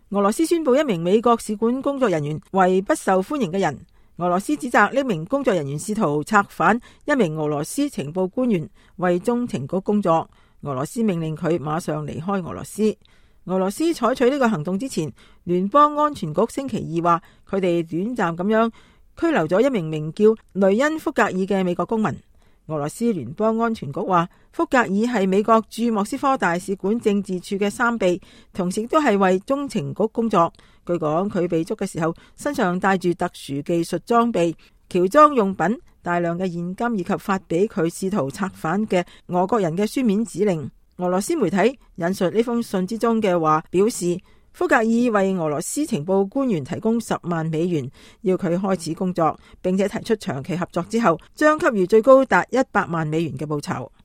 俄羅斯宣布一名美國使館工作人員為不受歡迎嘅人。俄羅斯指責呢名工作人員試圖策反一名俄羅斯情報官員為中情局工作。俄羅斯命令佢馬上離開俄羅斯。俄羅斯採取呢個行動之前，聯邦安全局星期二話佢哋短暫咁樣拘留咗一名名叫雷恩福格爾嘅美國公民。俄羅斯聯邦安全局話，福格爾係美國駐莫斯科大使館政治處嘅三秘，同時都係為中情局工作。據講，佢被捉嘅時候身上帶住特殊技術裝備、喬裝用品、大量嘅現金以及發俾佢試圖策反嘅俄國人嘅書面指令。俄羅斯媒體引述呢封信之中嘅話，表示福格爾為俄羅斯情報官員提供10萬美元，要佢開始工作，並且提出長期合作之後將給予最高達100萬美元嘅報酬。